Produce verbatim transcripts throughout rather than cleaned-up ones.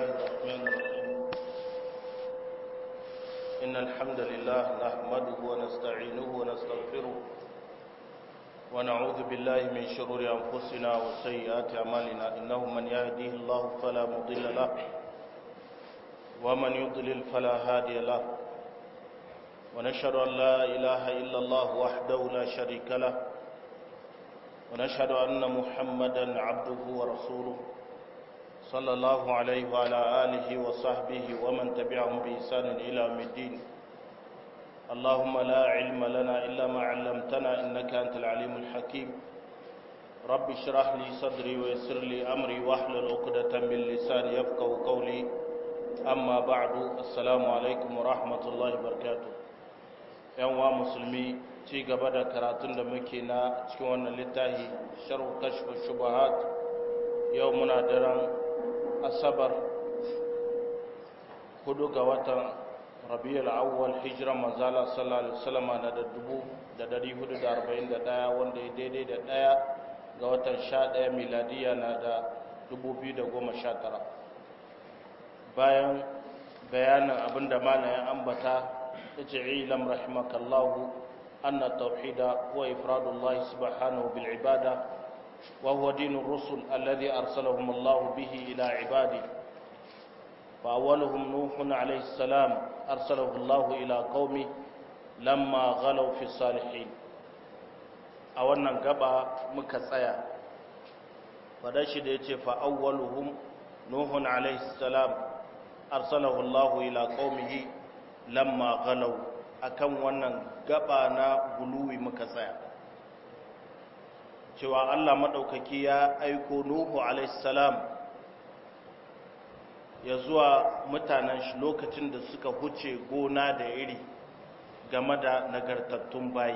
الله الرحمن الرحيم إن الحمد لله نحمده ونستعينه ونستغفره ونعوذ بالله من شرور أنفسنا وسيئات أعمالنا إنه من يهديه الله فلا مضل له ومن يضلل فلا هادي له ونشهد أن لا إله إلا الله وحده لا شريك له ونشهد أن محمدا عبده ورسوله صلى الله عليه وعلى آله وصحبه ومن تبعهم بإحسان إلى يوم الدين اللهم لا علم لنا إلا ما علمتنا إنك أنت العليم الحكيم رب اشرح لي صدري ويسر لي أمري واحلل عقدة من لساني يفقهوا قولي أما بعد السلام عليكم ورحمة الله وبركاته يوم مسلمي ci gaba da karatun da muke na cikin wannan littafi sharh kashf shubuhat yau muna daren asabar hudu ga watan rabiul awwal hijra manzala sallallahu alaihi wasallam na da dubu da dari hudu da arba'in da daya wanda ya daidai da daya ga watan sha daya miladiya na da dubu biyu da goma sha tara bayan bayanin abinda malamin ambata yace ilam rahimakallahu أن التوحيد هو إفراد الله سبحانه بالعبادة وهو دين الرسل الذي أرسلهم الله به إلى عباده فأولهم نوح عليه السلام أرسله الله إلى قومه لما غلوا في الصالحين أولا قبع مكسايا فداشد يتي فأولهم نوح عليه السلام أرسله الله إلى قومه لما غلوا akan wannan gaba na guluwi muka tsaya cewa Allah madaukaki ya aiko Nuhu alayhis salam ya zuwa mutanen shi lokacin da suka huce gona da iri game da nagartattun bayi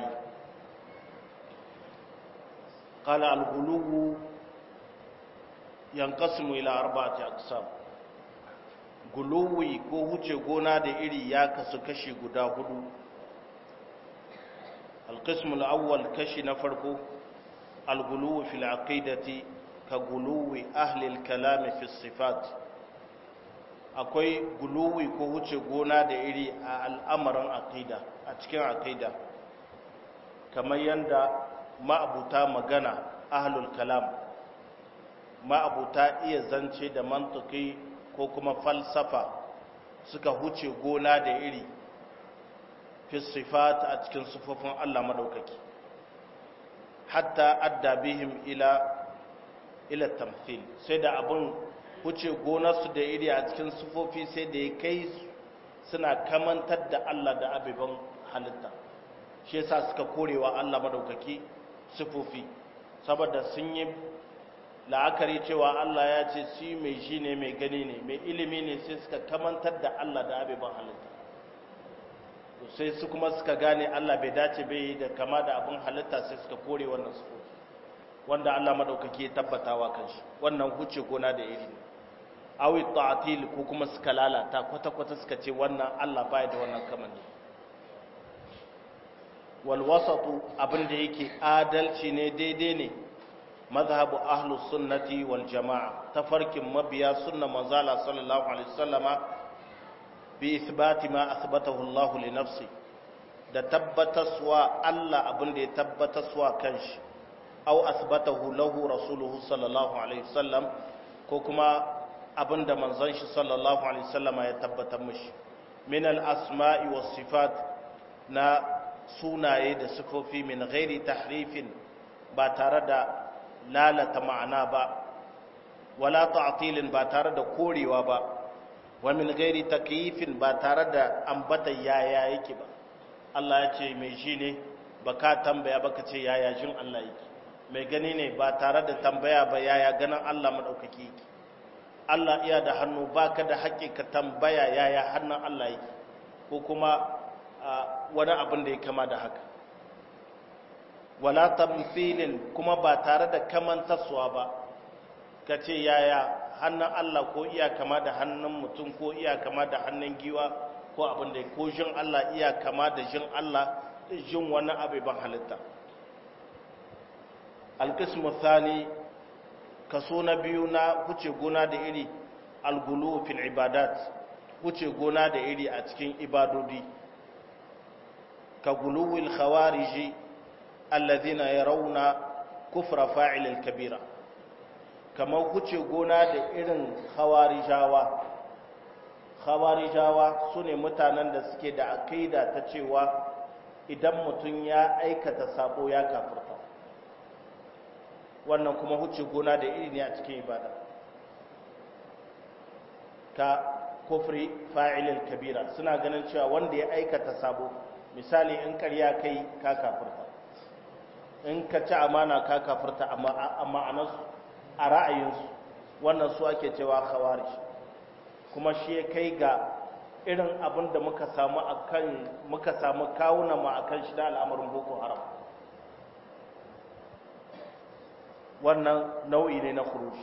qala al-ghuluwu yanqasimu ila arba'ati aqsam guluwi ko huce gona da iri ya kasu kashi guda hudu القسم الأول كشي نفرقه الغلو في العقيدة كغلو أهل الكلام في الصفات akwai guluwi ko huce gona da iri a al'amarin aqida a cikin aqida kamar yanda ma'abuta magana ahlul kalam ma'abuta iya zance da mantiki ko kuma falsafa suka huce gona da iri fi sifat a cikin sifofin Allah madaukaki hatta adda bihim ila ila tamthil sai da abun huce gonarsu da iri a cikin sifofi sai da ya kai suna kamantar da Allah da abiban halitta shi yasa suka korewa Allah madaukaki sifofi saboda sun yi la'akari cewa Allah ya ce shi mai shi ne mai gani ne mai ilimi ne sai suka kamantar da Allah da abiban halitta sai su kuma suka gane Allah bai dace bai da kama da abin halitta sai suka kore wannan sifofi wanda Allah madaukaki ya tabbatawa kanshi wannan huce gona da iri awi ta'til ko kuma suka lalata kwata kwata suka ce wannan Allah bai da wannan kamanni wal wasatu abin da yake adalci ne daidai ne mazhabu ahlus sunnati wal jamaa tafarkin mabiya sunna manzala sallallahu alaihi wasallama bi ithbati ma athbatahu Allah li nafsi da tabbataswa Allah abin da ya tabbataswa kanshi aw athbatahu lahu rasuluhu sallallahu alaihi wasallam ko kuma abin da manzon shi sallallahu alaihi wasallama ya tabbatar mishi min al asma'i was sifat na sunaye da sifofi min ghairi tahrifin ba tare da lalata ma'ana ba wala ta'tilin ba tare da korewa ba wa min gairi takyifin ba tare da ambata yaya yake ba Allah ya ce mai shi ne baka tambaya baka ce yaya jin Allah yake mai gani ne ba tare da tambaya ba yaya ganin Allah madaukaki yake Allah iya da hannu baka da haƙƙi ka tambaya yaya hannun Allah yake ko kuma wani abin da ya kama da haka wala tamthilin kuma ba tare da kamantarsuwa ba kace yaya hannun Allah ko iya kama da hannun mutum ko iya kama da hannun giwa ko abin da ko jin Allah iya kama da jin Allah jin wani abu ban halitta alqismu thani kaso na biyu na huce gona da iri al-ghulu fil ibadat wuce gona da iri a cikin ibadodi ka guluwil khawariji alladhina yarawna kufra fa'il al-kabira kamar wuce gona da irin khawarijawa khawarijawa sune mutanen da suke da aqida ta cewa idan mutum ya aikata sabo ya kafirta wannan kuma wuce gona da iri ne a cikin ibada ka kufri fa'ilil kabira suna ganin cewa wanda ya aikata sabo misali in ƙarya kai ka kafirta in ka ci amana ka kafirta amma amma a ra'ayinsu wannan su ake cewa khawarij kuma shi ya kai ga irin abin da muka samu akan muka samu kawuna mu akan shi da al'amarin boko haram wannan nau'i ne na khuruj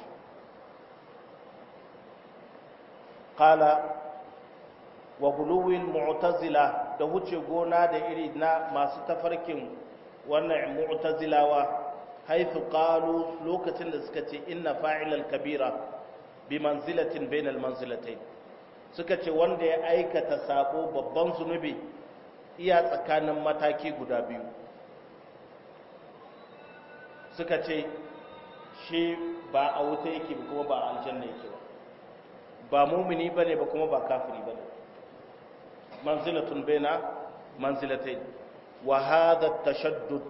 qala wa buluwil mu'tazila da wuce gona da iri na masu tafarkin wannan mu'tazilawa haythu qalu lokacin da suka ce inna fa'ilal kabira bi manzilatin bainal manzilatayn suka ce wanda ya aikata sabo babban zunubi iya tsakanin mataki guda biyu suka ce shi ba a wuta yake ba kuma ba a aljanna yake ba ba mumini bane ba kuma ba kafiri bane manzilatun baina manzilatayn wa hadha at-tashaddud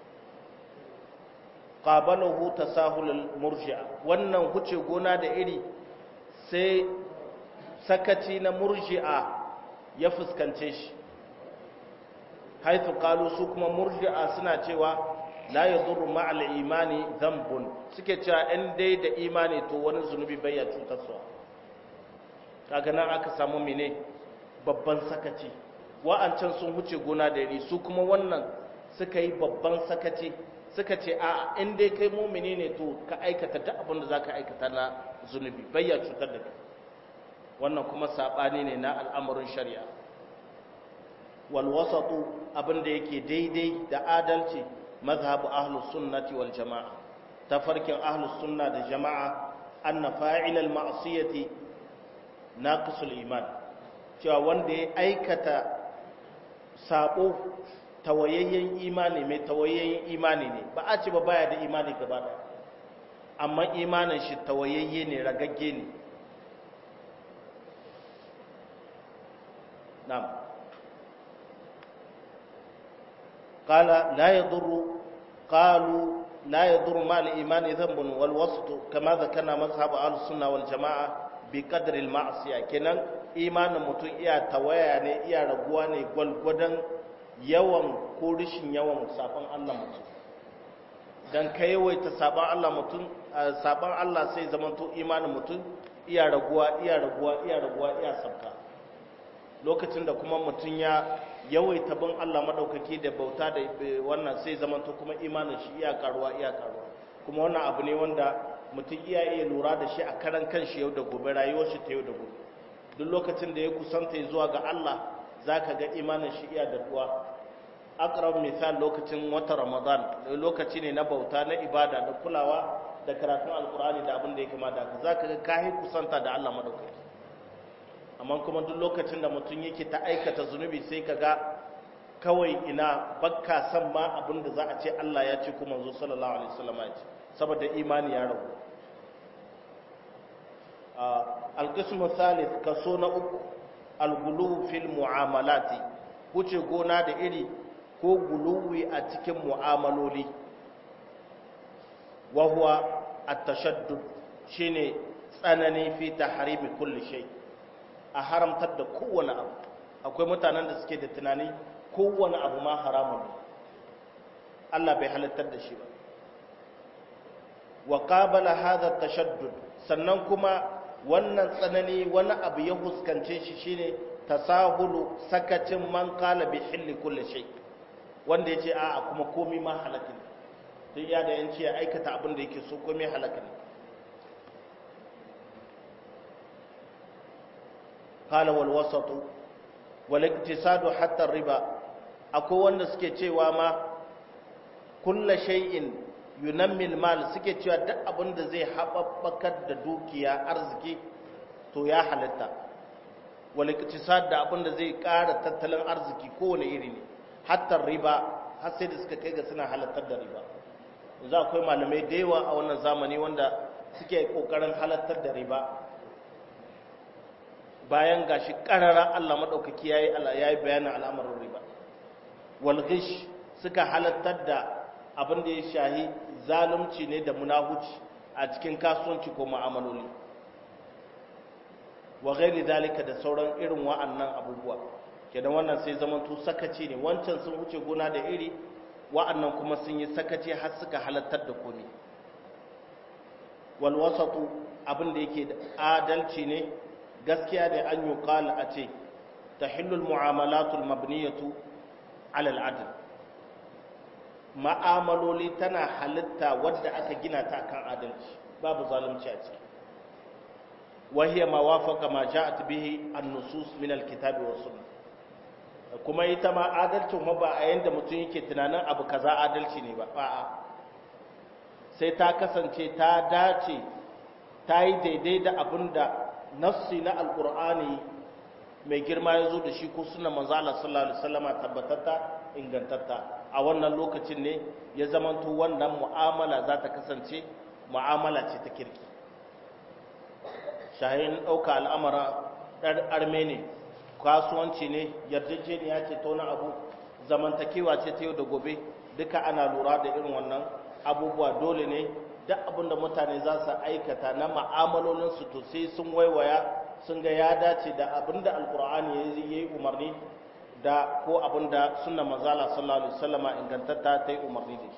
qabalahu tasahul al-murji'a wannan huce gona da iri sai sakaci na murji'a ya fuskance shi haithu qalu su kuma murji'a suna cewa la yadurru ma'al imani dhanbun suke cewa in dai da imani to wani zunubi bai ya cutar su kaga nan aka samu mene babban sakaci wa'ancan sun huce gona da iri su kuma wannan suka yi babban sakaci suka ce a in dai kai mumini ne to ka aikata duk abin da zaka aikata na zunubi bai ya cutar da kai wannan kuma sabani ne na al'amarin shari'a wal wasatu abinda yake daidai da adalci mazhabu ahlus sunnati wal jamaa tafarkin ahlus sunna da jamaa anna fa'il al ma'siyati naqisul iman cewa wanda ya aikata sabo tawayayyen imani mai tawayayyen imani ne ba a ce ba baya da imani gaba ɗaya amma imanin shi tawayayye ne ragagge ne نعم قال لا يضر قالوا لا يضر مع الإيمان ذنب والوسط كما ذكرنا مذهب أهل السنة والجماعة بقدر المعصية كنن إيمان متون إيا توايا ne iya raguwa ne gwalgwadon yawan ko rishin yawan saban Allah mutum dan kai yawaita saban Allah mutum saban Allah sai zamanto imanin mutum iya raguwa iya raguwa iya raguwa iya sabka lokacin da kuma mutum ya yawaita bin Allah madaukaki da bauta da wannan sai zamanto kuma imanin shi iya karuwa iya karuwa kuma wannan abu ne wanda mutum iya iya lura da shi a karan kanshi yau da gobe rayuwar shi ta yau da gobe duk lokacin da ya kusanta zuwa ga Allah zaka ga imanin shi iya daduwa aqrab misal lokacin wata Ramadan lokaci ne na bauta na ibada da kulawa da karatun alqur'ani da abin da ya kama da haka zaka ga kai kusanta da Allah madaukaki amma kuma duk lokacin da mutum yake ta aikata zunubi sai kaga kawai ina bakka san ma abin da za a ce Allah ya ce kuma manzo sallallahu alaihi wasallam ya ce saboda imani ya ragu al-qismu thalith kaso na uku al-ghulu fil mu'amalati wuce gona da iri ko guluwi a cikin mu'amaloli wa huwa at-tashaddud shine tsanani fi tahrimi kulli shay a haramtar da kowane abu akwai mutanen da suke da tunani kowane abu ma haramun ne Allah bai halattar da shi ba wa qabala hadha at-tashaddud sannan kuma wannan tsanani wani abu ya huskance shi shine tasahulu sakacin man qala bi hilli kulli shay wanda yace a kuma komai ma halaka ne sai ya da yanci ya aikata abin da yake so komai halaka ne qala wal wasatu wal iktisadu hatta ar-riba akwai wanda suke cewa ma kullu shay'in yunammil mal suke cewa duk abin da zai haɓaɓɓakar da dukiya arziki to ya halatta wal iktisad da abin da zai ƙara tattalin arziki kowane iri ne hatta riba har sai da suka kai ga suna halattar da riba yanzu akwai malamai da yawa a wannan zamani wanda suke kokarin halattar da riba bayan gashi karara Allah madaukaki yayi yayi bayanin al'amarin riba wal ghish suka halattar da abin da ya shahi zalunci ne da munahuci a cikin kasuwanci ko mu'amaloli wa ghairi dalika da sauran irin wa'annan abubuwa kenan wannan sai zaman to sakaci ne wancan sun wuce gona da iri wa'annan kuma sun yi sakaci har suka halattar da komai wal wasatu abin da yake da adalci ne gaskiya da an yi qala a ce tahillul mu'amalatul mabniyatu ala al-adl ma'amaloli tana halitta wadda aka gina ta kan adalci babu zalunci a ciki wahiya ma wafaqa ma ja'at bihi an-nusus min al-kitabi was sunnah kuma ita ma adalcin ma ba a yanda mutum yake tunanin abu kaza adalci ne ba a'a sai ta kasance ta dace ta yi daidai da abinda nassi na alqur'ani mai girma ya zo da shi ko sunnar manzo Allah sallallahu alaihi wasallama tabbatata ingantatta a wannan lokacin ne ya zamanto wannan mu'amala za ta kasance mu'amala ce ta kirki shahin ɗauka al'amara ɗar arme ne kasuwanci ne yarjejeniya ce ta wani abu zamantakewa ce ta yau da gobe duka ana lura da irin wannan abubuwa dole ne duk abin da mutane za su aikata na ma'amalolinsu to sai sun waiwaya sun ga ya dace da abin da alkur'ani ya yi umarni da ko abin da sunna manzala sallallahu alaihi wasallama ingantatta ta yi umarni da shi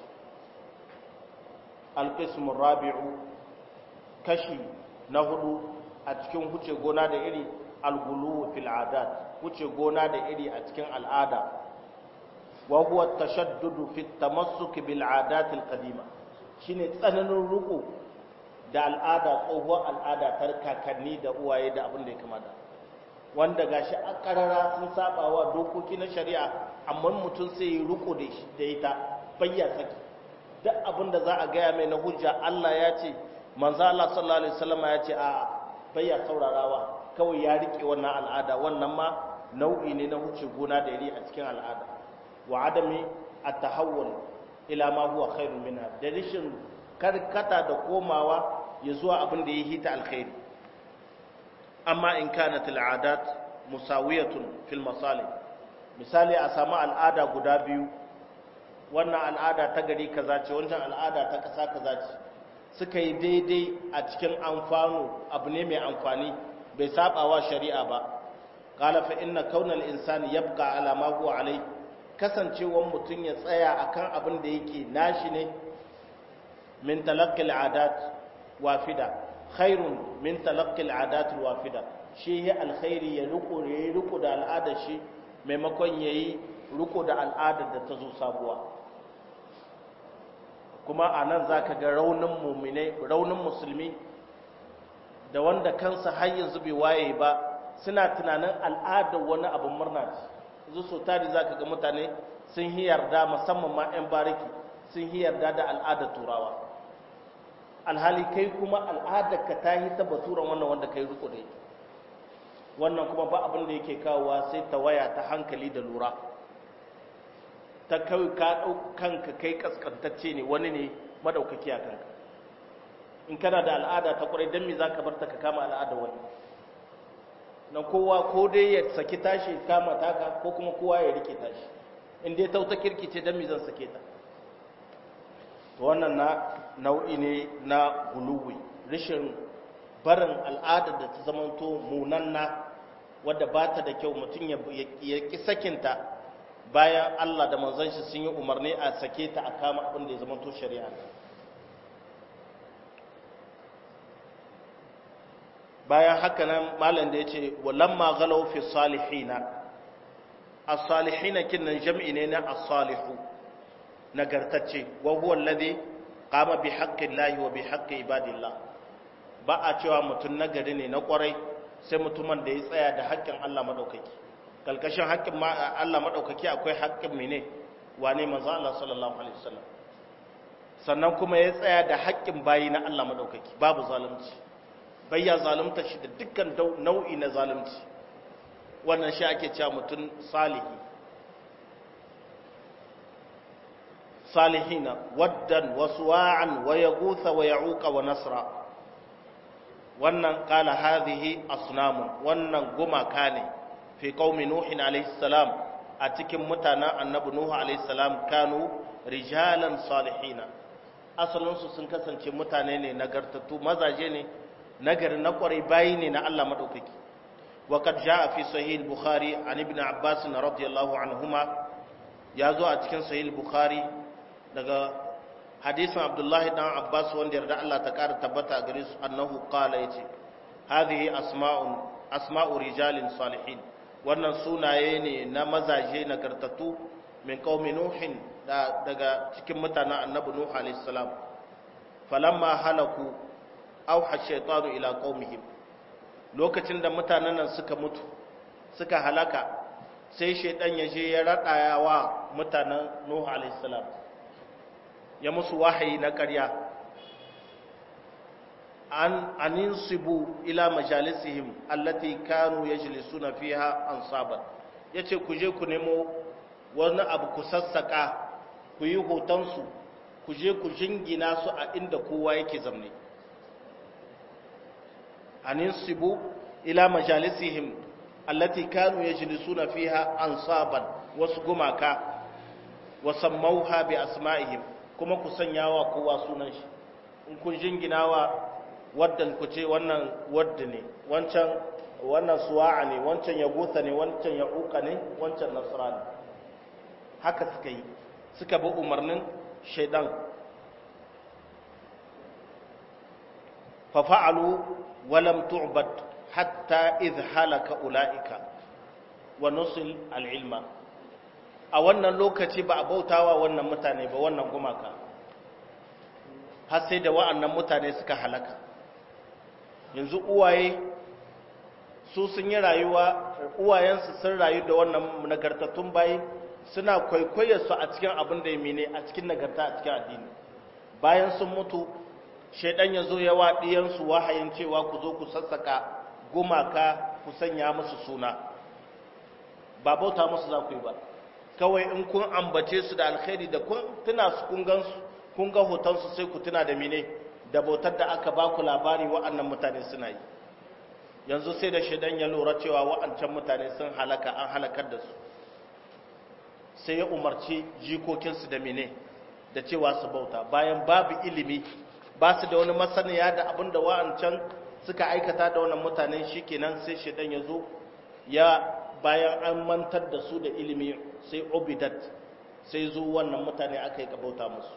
alqismu rabi'u kashi na hudu a cikin huce gona da iri algulu fil adat huce gona da iri a cikin al'ada wa huwa at-tashaddud fi at-tamassuk bil adat al-qadima shine tsananin ruku da al'ada tsohuwar al'ada tar kakanni da uwaye da abin da ya kamata wanda gashi a karara sun sabawa dokoki na shari'a amma mutum sai yi ruku da shi da ita bayya saki duk abin da za a gaya mai na hujja Allah ya ce manzo Allah sallallahu alaihi wasallam ya ce a bayya saurarawa kawai ya rike wannan al'ada wannan ma nau'i ne na huce gona da iri a cikin al'ada wa adami at-tahawul ila ma huwa khairun minha da rishin karkata da komawa ya zuwa abin da ya hita alkhairi amma in kanat al'adat musawiyatun fil masalih misali a samu al'ada guda biyu wannan al'ada ta gari kaza ce wancan al'ada ta kasa kaza ce suka yi daidai a cikin amfano abu ne mai amfani bai sabawa shari'a ba qala fa inna kaunal insani yabqa ala ma huwa alai kasancewan mutun ya tsaya akan abin da yake nashi ne min talaqqi al'adat wafida khairun min talaqqi al'adat alwafida shi ya alkhairi ya riko ya riko da al'ada shi maimakon yayi riko da al'adar da ta zo sabuwa kuma anan zaka ga raunin mu'mine raunin musulmi da wanda kansa har yanzu bai waye ba suna tunanin al'adar wani abin murna ce yanzu so tari zaka ga mutane sun yi yarda musamman ma 'yan bariki sun yi yarda da al'adar turawa alhali kai kuma al'adar ka ta yi ta baturan wannan wanda kai riko da ita wannan kuma ba abin da yake kawowa sai ta waya ta hankali da lura ta kai ka ɗau kanka kai kaskantacce ne wani ne madaukaki a kanka in kana da al'ada ta kwarai don me za ka bar ta ka kama al'ada wani na kowa ko dai ya saki tashi kama taka ko kuma kowa ya rike tashi in dai ta wuta kirkice don me zan sake ta wannan na nau'i ne na guluwi rishin barin al'adar da ta zamanto munanna wadda ba ta da kyau mutum ya ki sakinta bayan Allah da manzon shi sun yi umarni a sake ta a kama abin da ya zamanto shari'a bayan haka nan malam da ya ce walamma galaw fi salihina as-salihina kinnan jam'i ne na as-salihu nagartacce wa huwa alladhi qama bi haqqillahi wa bi haqqi ibadillah ba a cewa mutum nagari ne na kwarai sai mutumin da ya tsaya da haƙƙin Allah madaukaki kalkashin haƙƙin Allah madaukaki akwai haƙƙin mene wane manzo Allah sallallahu alaihi wasallam sannan kuma ya tsaya da haƙƙin bayi na Allah madaukaki babu zalunci bayya zalunta shi da dukkan nau'i na zalunci. Wannan shi ake cewa mutum salihi. salihina waddan wa suwa'an wa yaghutha wa ya'uqa wa nasra. wannan qala hadhihi asnamun, wannan gumaka ne fi qaumi nuhin alayhi salam, a cikin mutanen annabi nuhu alayhi salam, kanu rijalan salihina, asalinsu sun kasance mutane ne nagartattu, mazaje ne nagari na kwarai, bayi ne na Allah madaukaki. wa qad jaa fi sahih al-bukhari an ibn abbas radiyallahu anhuma, yazo a cikin sahih al-bukhari daga hadisin abdullahi dan abbas wanda yarda Allah ta kara tabbata a gare su, annahu qala yace hadhihi asma'un asma'u rijalin salihin, wannan sunaye ne na mazaje nagartattu min qaumi nuhin, daga cikin mutanen annabi nuh alayhi salam. falamma halaku auha shaytanu ila qaumihim, lokacin da mutanen nan suka mutu suka halaka, sai shaytan ya je ya radaya wa mutanen nuh alayhi salam, ya musu wahayi na ƙarya, an aninsibu ila majalisihim allati kanu yajlisuna fiha ansaban, yace ku je ku nemo wani abu ku sassaka, ku yi hotonsu, ku je ku jingina su a inda kowa yake zamne. aninsibu ila majalisihim allati kanu yajlisuna fiha ansaban, wasu gumaka, wa sammauha bi asma'ihim, kuma ku sanyawa kowa sunan shi. in kun jinginawa waddan ku ce wannan wadda ne, wancan wannan suwa'a ne, wancan yagusa ne, wancan ya'uqa ne, wancan nasra ne. haka suka yi, suka bi umarnin shaidan. fa fa'alu wa lam tu'bad hatta idh halaka ulaika wa nusil al-ilma. a wannan lokaci ba a bautawa wannan mutane ba, wannan gumaka, har sai da wa'annan mutane suka halaka. yanzu uwaye su sun yi rayuwa, uwayensu sun rayu da wannan nagartattun bayi, suna kwaikwayar su a cikin abin da ya mene, a cikin nagarta, a cikin addini. bayan sun mutu, shaidan ya zo ya wa ɗiyansu wahayin cewa ku zo ku sassaka gumaka, ku sanya musu suna. ba bauta musu za ku yi ba, kawai in kun ambace su da alkhairi, da kun tuna su, kun gansu, kun ga hotonsu, sai ku tuna da mene, da bautar da aka ba ku labari wa'annan mutane suna yi. yanzu sai da shaidan ya lura cewa wa'ancan mutane sun halaka, an halakar da su, sai ya umarci jikokinsu da mene, da cewa su bauta. bayan babu ilimi, ba su da wani masaniya da abin da wa'ancan suka aikata da wannan mutane, shikenan sai shaidan ya zo ya, bayan an mantar da su da ilimi, sai obidat, sai zo wannan mutane aka yi kabauta musu.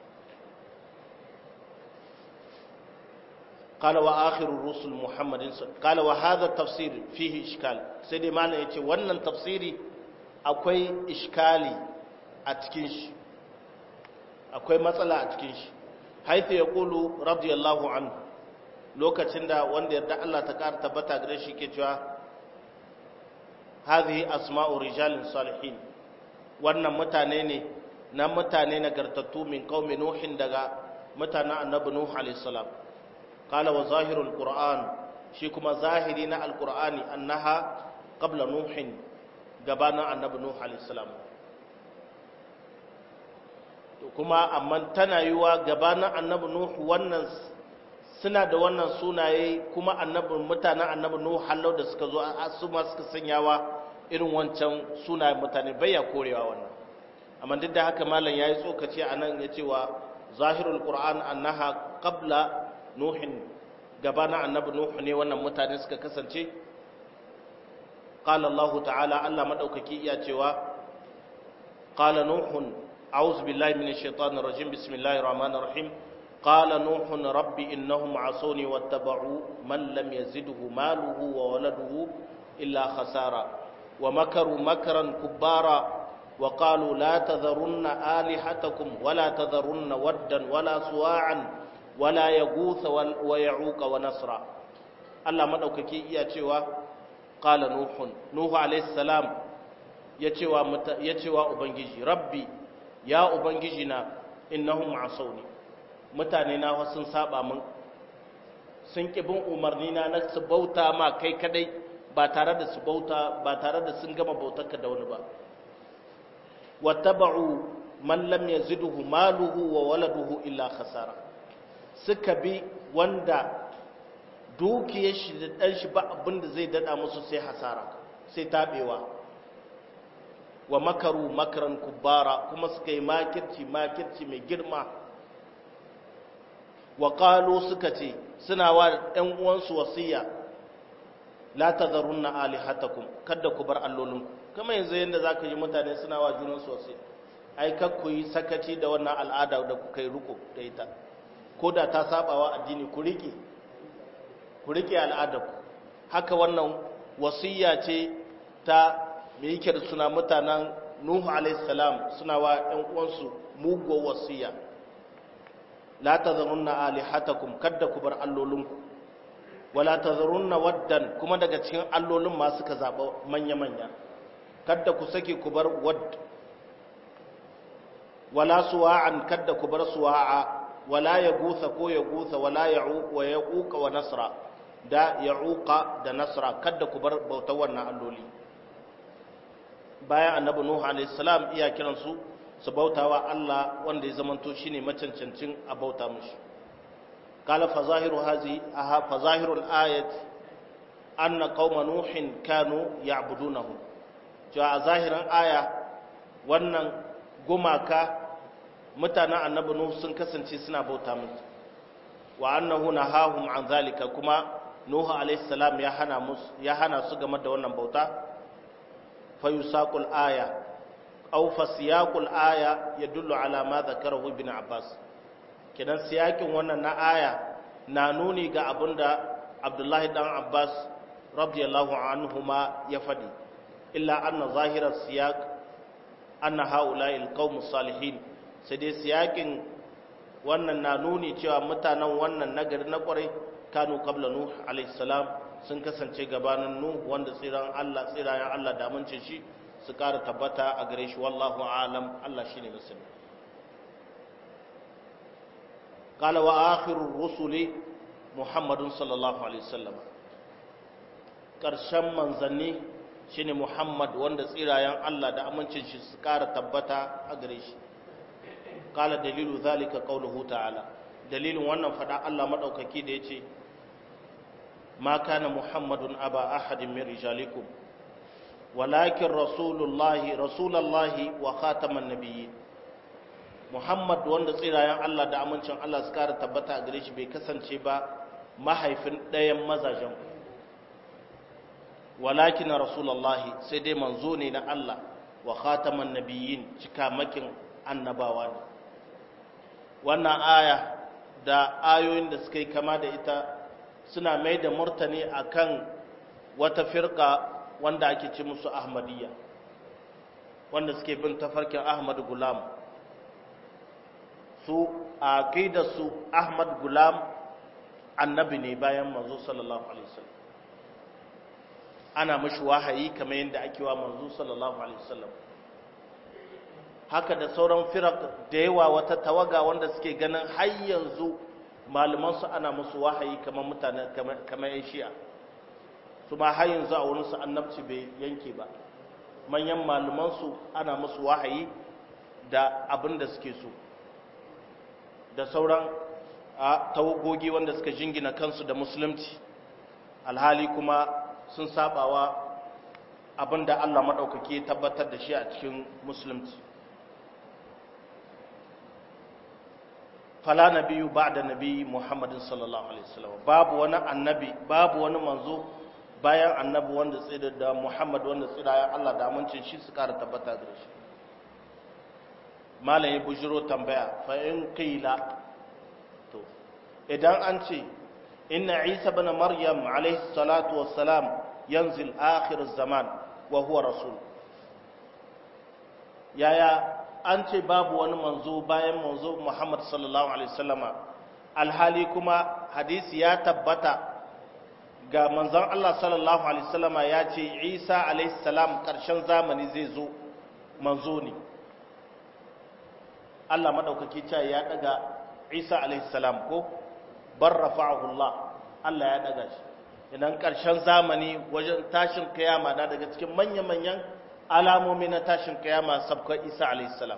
قال وآخر الرسل محمد قال وهذا التفسير فيه إشكال. سيدي معنى يتي wannan tafsiri akwai iskali a cikin shi, akwai matsala a cikin shi. haifu ya kulu radiyallahu anhu, lokacin da wanda yarda Allah ta ƙara tabbata gare shi ke cewa hadhihi asma'u rijalin salihin, wannan mutane ne na mutane nagartattu min qaumi nuhin, daga mutanen annabi nuh alayhi salam. qala wa zahirul qur'an, shi kuma zahiri na alqur'ani, annaha qabla nuhin, gabanin annabi nuh alayhi salam. to kuma amma tana yiwa gabanin annabi nuh wannan suna da wannan sunaye, kuma annabin mutanen annabi nuh hallau da suka zo su ma suka sanyawa irin wancan sunayen mutane, bai ya korewa wannan. amma duk da haka malam yayi tsokaci anan ya cewa zahirul qur'an annaha qabla nuhin, gabanin annabi nuh ne wannan mutane suka kasance. qala Allah ta'ala, Allah madaukaki iya cewa qala nuhun a'udhu billahi minash shaitanir rajim, bismillahir rahmanir rahim. qala nuhun rabbi innahum asawni wattaba'u man lam yazidhu maluhu wa waladuhu illa khasara wa makaru makran kubbara wa qalu la tadharunna alihatakum wa la tadharunna waddan wa la suwa'an wala yaghutha wa ya'uqa wa nasra. Allah madaukaki iya cewa qala nuhun, nuhu alayhi salam ya cewa ya cewa ubangiji, rabbi ya ubangiji na, innahum asawni, mutane na sun saba min, sun ƙi bin umarni na na su bauta ma kai kadai ba tare da su bauta ba tare da sun gama bautarka da wani ba wattaba'u man lam yazidhu maluhu wa waladuhu illa khasara suka bi wanda dukiyar shi da dan shi ba abin da zai dada musu sai hasara sai tabewa wa makaru makran kubara kuma suka yi makirci makirci mai girma wa qalu suka ce suna wa ɗan uwansu wasiya la tazarunna alihatakum kada ku bar allolinku kama yanzu yanda zaka ji mutane suna wa junansu wasiya ai kar ku yi sakaci da wannan al'ada da kuka yi riko da ita ko da ta sabawa addini ku rike ku rike al'adarku haka wannan wasiya ce ta me yake da suna mutanen Nuhu alayhi salam suna wa ɗan uwansu mugo wasiya la tazarunna alihatakum kada ku bar allolinku wala tazarunna waddan kuma daga cikin allolin ma suka zaba manya manya kada ku sake ku bar wadd wala suwa'an kada ku bar suwa'a wala yagusa ko yagusa wala ya'uq wa yaquq wa nasra da ya'uqa da nasra kada ku bar bautar wannan alloli bayan annabi nuhu alayhi salam iya kiran su su bautawa Allah wanda ya zamanto shine macancancin a bauta mushi qala fa zahiru hazi aha fa zahirul ayat anna qauma nuhin kanu ya'budunahu to a zahirin aya wannan gumaka mutanen annabi nuhu sun kasance suna bauta musu wa annahu nahahum an zalika kuma nuhu alayhi salam ya hana musu ya hana su game da wannan bauta fa yusaqul aya aw fa siyaqul aya yadullu ala ma dhakarahu ibn abbas kidan siyakin wannan na aya na nuni ga abinda abdullahi dan abbas radiyallahu anhuma ya fadi illa anna zahira siyaq anna haula'i alqawmus salihin sai dai siyakin wannan na nuni cewa mutanen wannan nagari na kwarai kanu qabla nuh alayhi salam sun kasance gabanin nuh wanda tsiran Allah tsirayen Allah da amince shi su ƙara tabbata a gare shi wallahu alam Allah shine musulmi qala wa akhirur rusuli muhammadun sallallahu alaihi wasallam karshen manzanni shine muhammad wanda tsirayen Allah da amincin shi su ƙara tabbata a gare shi qala dalilu zalika qawluhu ta'ala dalilin wannan fada Allah madaukaki da yace ma kana muhammadun aba ahadin min rijalikum walakin rasulullahi rasulullahi wa khataman nabiyyin muhammad wanda tsirayen Allah da amincin Allah su kara tabbata a gare shi bai kasance ba mahaifin ɗayan mazajen walakin rasulullahi sai dai manzo ne na Allah wa khataman nabiyyin cikamakin annabawa ne wannan aya da ayoyin da suka yi kama da ita suna mai da murtani akan wata firka wanda ake ce musu ahmadiyya wanda suke bin tafarkin ahmad gulam su a su ahmad gulam annabi ne bayan manzo sallallahu alaihi wasallam ana mashi wahayi kamar yadda ake wa manzo sallallahu alaihi wasallam haka da sauran firak da yawa wata tawaga wanda suke ganin har yanzu malamansu ana musu wahayi kamar mutane kamar yan shi'a su ma har yanzu a wurinsu annabci bai yanke ba manyan malamansu ana musu wahayi da abin da suke so da sauran a tawagogi wanda suka jingina kansu da musulunci alhali kuma sun sabawa abin da Allah maɗaukaki ya tabbatar da shi a cikin musulunci fala nabiyu ba'da nabi Muhammadin sallallahu alaihi wasallam babu wani annabi babu wani manzo bayan annabi wanda tsira da Muhammad wanda tsira ya Allah da amincin shi su kara tabbata da shi malam ya bujiro tambaya fa in qila to idan an ce inna Isa ibn Maryam alaihi salatu wassalam yanzil akhir zaman wa huwa rasul yaya an ce babu wani manzo bayan manzo Muhammad sallallahu alaihi wasallama alhali kuma hadisi ya tabbata ga manzon Allah sallallahu alaihi wasallama ya ce Isa alaihi salam karshen zamani zai zo manzo ne Allah madaukaki ce ya daga Isa alaihi salam ko bar rafa'ahu Allah Allah ya daga shi idan ƙarshen zamani wajen tashin kiyama na daga cikin manya-manyan alamomi na tashin kiyama sabkar Isa alayhi salam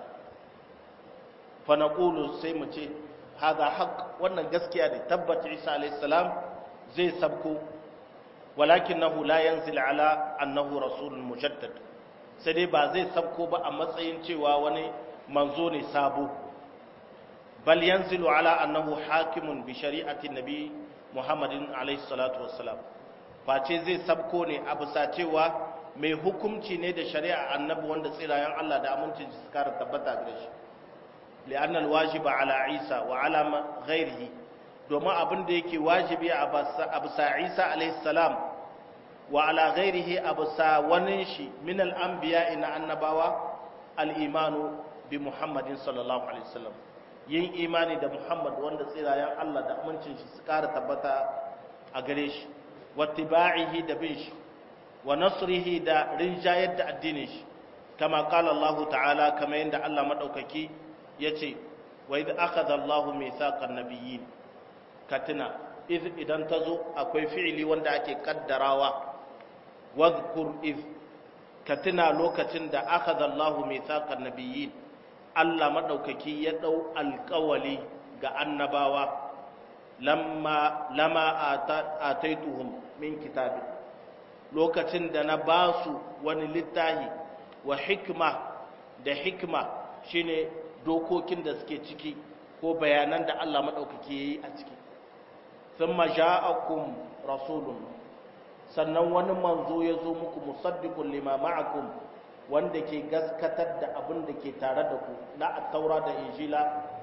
fa naqulu sai mu ce hada haqq wannan gaskiya ne tabbata Isa alayhi salam zai sabko walakinahu la yanzil ala annahu rasulun mujaddad sai dai ba zai sabko ba a matsayin cewa wani manzo ne sabo bal yanzilu ala annahu hakimun bi shari'ati nabi Muhammadin alayhi salatu wassalam face zai sabko ne a bisa cewa mai hukunci ne da shari'a annabi wanda tsirayen Allah da amincin su kara tabbata gare shi li'anna alwajiba ala Isa wa ala ghairihi domin abin da yake wajibi a bisa Isa alayhi salam wa ala ghairihi a bisa wani shi min al-anbiya ina annabawa al-imanu bi Muhammadin sallallahu alaihi wasallam yin imani da Muhammad wanda tsirayen Allah da amincin shi su kara tabbata a gare shi wattiba'ihi da bin shi wa nasrihi da rinjayar da addinin shi kama qala Allah ta'ala kama yanda Allah madaukaki yace wa idh akhadha Allahu mithaqan nabiyyin katina idh idan tazo akwai fi'ili wanda ake kaddarawa wadhkur idh katina lokacin da akhadha Allahu mithaqan nabiyyin Allah madaukaki ya dau alƙawali ga annabawa lamma lama ataituhum min kitabi lokacin da na ba su wani littahi wa hikma da hikma shine dokokin da suke ciki ko bayanan da Allah madaukake yayi a ciki thumma ja'akum rasulun sannan wani manzo ya zo muku musaddiqun lima ma'akum wanda ke gaskatar da abin da ke tare da ku na at-taura da injila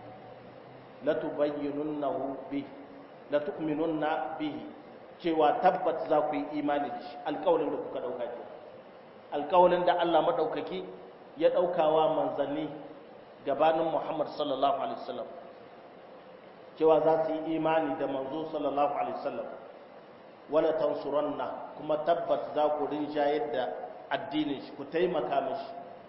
la tubayyinunnahu bihi la tu'minunna bihi cewa tabbat za ku yi imani da shi alƙawarin da kuka ɗauka ke alƙawarin da Allah maɗaukaki ya ɗaukawa manzanni gabanin Muhammad sallallahu alaihi wasallam cewa za su yi imani da manzo sallallahu alaihi wasallam wala tansuranna kuma tabbat za ku rinjayar da addinin shi ku taimaka mishi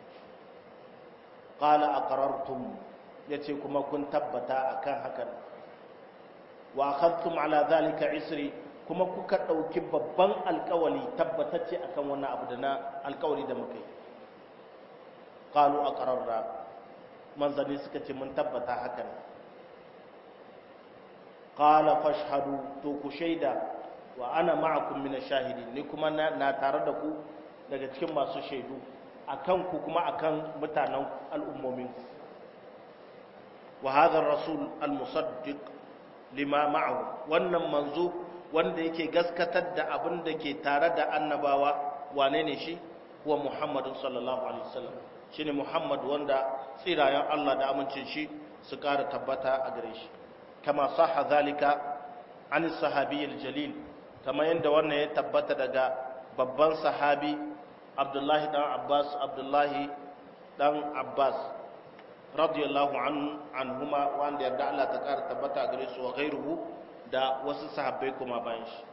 qala aqrartum yace kuma kun tabbata akan hakan wa akhadtum ala dhalika isri kuma kuka dauki babban alkawali tabbatacce akan wannan abu da na alkawali da muka yi qalu aqrarna manzali suka ce mun tabbata hakan qala fashhadu to ku shaida wa ana ma'akum min ash-shahidin ni kuma na tare da ku daga cikin masu shaidu akan ku kuma akan mutanen al'ummomin wa hadha ar-rasul al-musaddiq lima ma'ahu wannan manzo wanda yake gaskatar da abin da ke tare da annabawa wane ne shi huwa Muhammadu sallallahu alaihi wasallam shine Muhammad wanda tsirayen Allah da amincin shi su ƙara tabbata a gare shi kama sahha zalika an sahabi al-jalil kama yanda wannan ya tabbata daga babban sahabi Abdullahi dan Abbas Abdullahi dan Abbas radiyallahu anhuma wanda yarda Allah ta ƙara tabbata a gare su wa ghairuhu da wasu sahabbai kuma bayan shi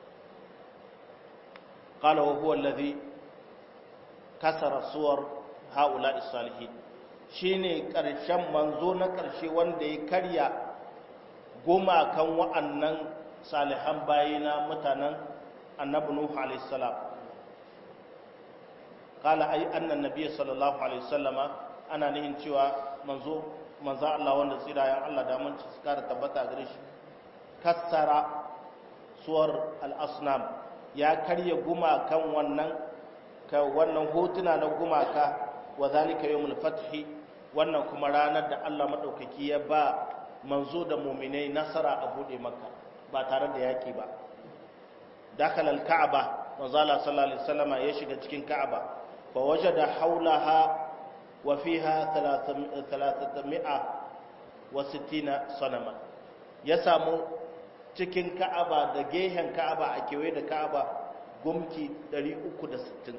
qala wa huwa alladhi kasara suwar haula as-salihin shine karshen manzo na karshe wanda ya karya goma kan wa'annan salihan bayina mutanen annabi nuh alayhi salam qala ay anna an-nabiy sallallahu alaihi wasallama ana nihin cewa manzo manzo Allah wanda tsirayen Allah da mun ci kara tabbata gare shi kassara suwar al-asnam ya karya gumakan wannan ka wannan hotuna na gumaka wa zalika yawmul fathi wannan kuma ranar da Allah madaukaki ya ba manzo da mu'minai nasara a bude makka ba tare da yaki ba dakhala al-ka'ba manzo Allah sallallahu alaihi wasallama ya shiga cikin ka'aba fa wajada hawlaha wa fiha thalathami'a wa sittina sanama ya samu cikin ka'aba da gehen ka'aba a kewaye da ka'aba gumki ɗari uku da sittin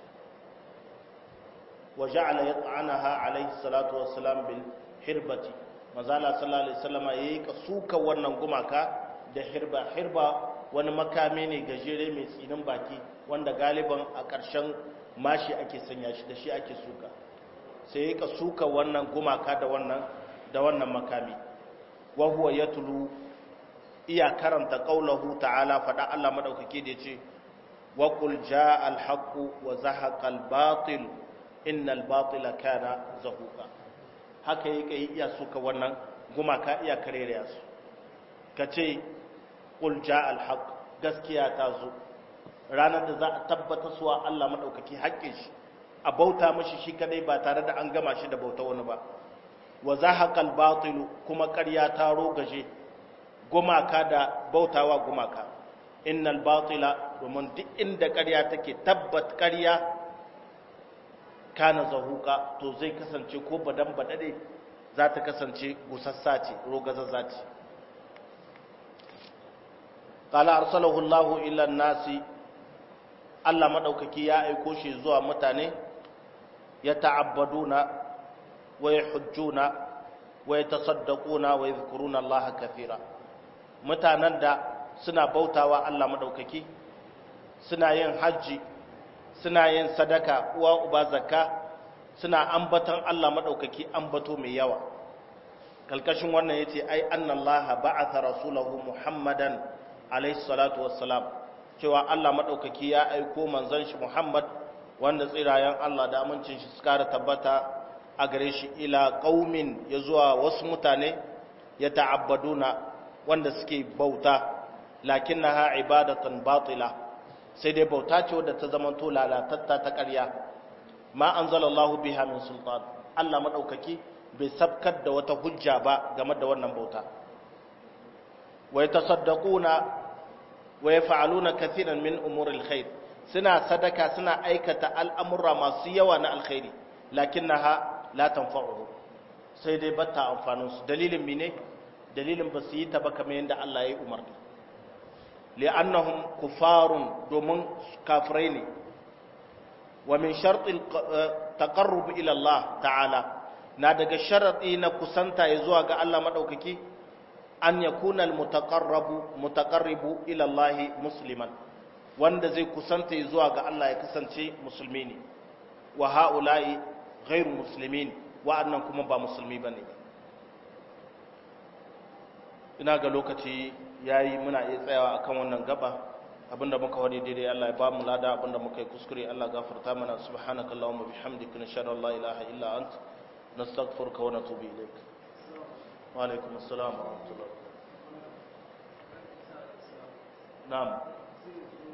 wa ja'ala yat'anaha alayhi salatu wassalam bil hirbati mazala sallallahu alaihi wasallama yayi ka suka wannan gumaka da hirba hirba wani makami ne gajere mai tsinin baki wanda galiban a ƙarshen mashi ake sanya shi da shi ake suka sai yayi ka suka wannan gumaka da wannan da wannan makami wa huwa yatlu iya karanta qaulahu ta'ala fada Allah madaukake da yace wa qul jaa al-haqqu wa zahaqa al-batil innal batila kana zahuqa haka yake iya suka wannan gumaka iya karere su kace qul jaa al-haqq gaskiya ta zo ranar da za a tabbata suwa Allah madaukake haƙƙin shi a bauta mashi shi kadai ba tare da an gama shi da bauta wani ba wa zahaqa al-batil kuma ƙarya ta rogaje gumaka da bautawa gumaka innal batila domin duk inda ƙarya take tabbat ƙarya kana zahuka to zai kasance ko badan badade za ta kasance gusassa ce rogazazza ce qala arsalahu Allahu ila an-nasi Allah madaukaki ya aiko shi zuwa mutane ya ta'abbaduna wa yahujjuna wa yatasaddaquna wa yadhkuruna Allah kathira mutanen da suna bautawa Allah madaukaki suna yin haji suna yin sadaka uwa uba zakka suna ambaton Allah madaukaki ambato mai yawa kalkashin wannan yace ai annallaha ba'atha rasulahu muhammadan alayhi salatu wassalam cewa Allah madaukaki ya aiko manzon shi Muhammad wanda tsirayen Allah da amincin shi suka tabbata a gare shi ila qaumin ya zuwa wasu mutane ya ta'abbaduna wanda suke bauta lakinnaha ibadatan batila sai dai bauta ce wadda ta zama to lalatatta ta ƙarya ma anzalallahu biha min sultan Allah madaukaki bai sabkar da wata hujja ba game da wannan bauta wa yatasaddaquna wa yaf'aluna kathiran min umuril khair suna sadaka suna aikata al'amura masu yawa na alkhairi lakinnaha la tanfa'uhu sai dai bata amfanin su dalilin mine dalilin ba su yi ta ba kamar yadda Allah ya yi umarni li'annahum kufarun domin kafirai ne wa min shartil taqarrub ila Allah ta'ala na daga sharadi na kusanta ya zuwa ga Allah madaukaki an yakuna al-mutaqarrabu mutaqarribu ila Allah musliman wanda zai kusanta ya zuwa ga Allah ya kasance musulmi ne wa haula'i ghairu muslimin wa'annan kuma ba musulmi bane ina ga lokaci yayi muna iya tsayawa akan wannan gaba abinda muka wadi daidai Allah ya ba mu lada abinda muka yi kuskure Allah gafarta mana subhanakallahumma bihamdika nashhadu an la ilaha illa anta nastaghfiruka wa natubu ilayk wa alaikum assalam wa rahmatullah na'am